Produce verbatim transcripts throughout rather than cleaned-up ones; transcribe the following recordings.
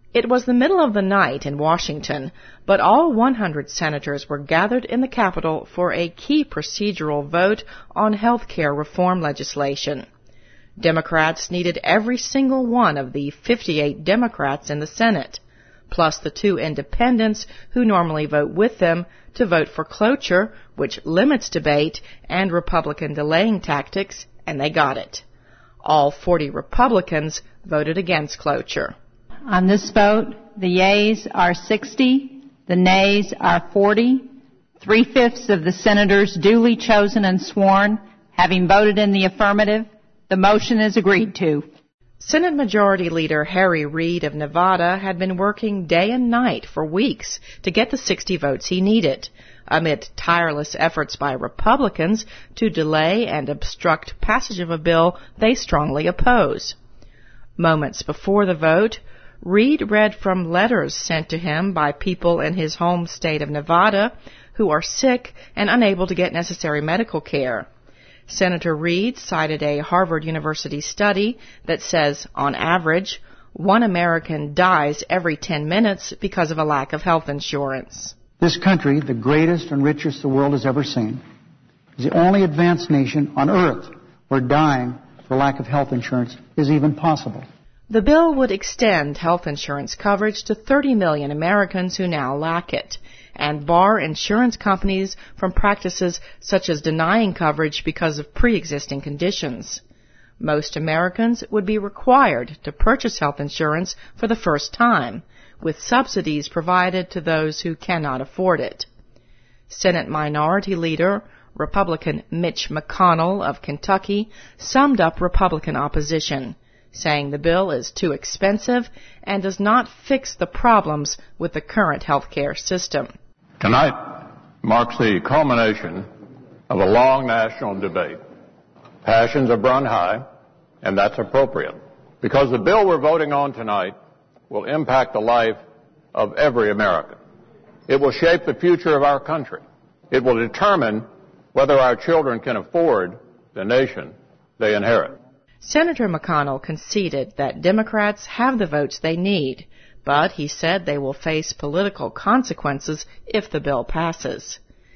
It was the middle of the night in Washington, but all one hundred senators were gathered in the Capitol for a key procedural vote on health care reform legislation. Democrats needed every single one of the fifty-eight Democrats in the Senate, plus the two independents who normally vote with them, to vote for cloture, which limits debate and Republican delaying tactics, and they got it. All forty Republicans voted against cloture. On this vote, the yeas are sixty, the nays are forty. Three-fifths of the senators duly chosen and sworn having voted in the affirmative, the motion is agreed to. Senate Majority Leader Harry Reid of Nevada had been working day and night for weeks to get the sixty votes he needed, amid tireless efforts by Republicans to delay and obstruct passage of a bill they strongly oppose. Moments before the vote, Reid read from letters sent to him by people in his home state of Nevada who are sick and unable to get necessary medical care. Senator Reid cited a Harvard University study that says, on average, one American dies every ten minutes because of a lack of health insurance. This country, the greatest and richest the world has ever seen, is the only advanced nation on earth where dying for lack of health insurance is even possible. The bill would extend health insurance coverage to thirty million Americans who now lack it, and bar insurance companies from practices such as denying coverage because of pre-existing conditions. Most Americans would be required to purchase health insurance for the first time, with subsidies provided to those who cannot afford it. Senate Minority Leader, Republican Mitch McConnell of Kentucky, summed up Republican opposition, saying the bill is too expensive and does not fix the problems with the current health care system. Tonight marks the culmination of a long national debate. Passions have run high, and that's appropriate, because the bill we're voting on tonight will impact the life of every American. It will shape the future of our country. It will determine whether our children can afford the nation they inherit. Senator McConnell conceded that Democrats have the votes they need, but he said they will face political consequences if the bill passes.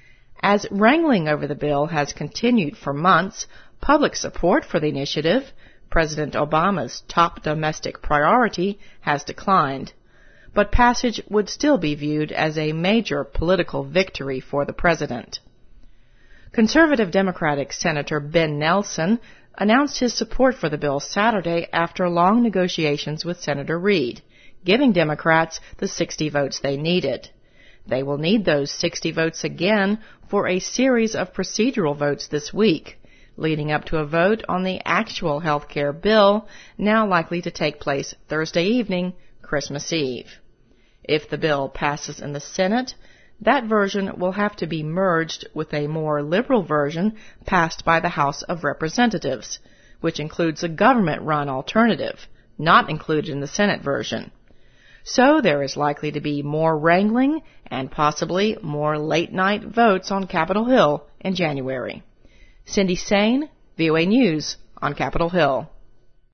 As wrangling over the bill has continued for months, public support for the initiative, President Obama's top domestic priority, has declined. But passage would still be viewed as a major political victory for the president. Conservative Democratic Senator Ben Nelson announced his support for the bill Saturday after long negotiations with Senator Reid, giving Democrats the sixty votes they needed. They will need those sixty votes again for a series of procedural votes this week, leading up to a vote on the actual health care bill, now likely to take place Thursday evening, Christmas Eve. If the bill passes in the Senate, that version will have to be merged with a more liberal version passed by the House of Representatives, which includes a government-run alternative, not included in the Senate version. So there is likely to be more wrangling and possibly more late-night votes on Capitol Hill in January. Cindy Sain, V O A News on Capitol Hill.